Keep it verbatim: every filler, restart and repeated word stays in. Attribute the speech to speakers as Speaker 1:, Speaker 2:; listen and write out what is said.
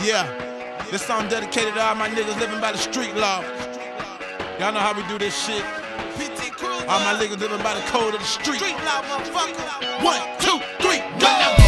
Speaker 1: Yeah, this song dedicated to all my niggas living by the street law. Y'all know how we do this shit. All my niggas living by the code of the street. Street law, motherfucker. One, two, three, go!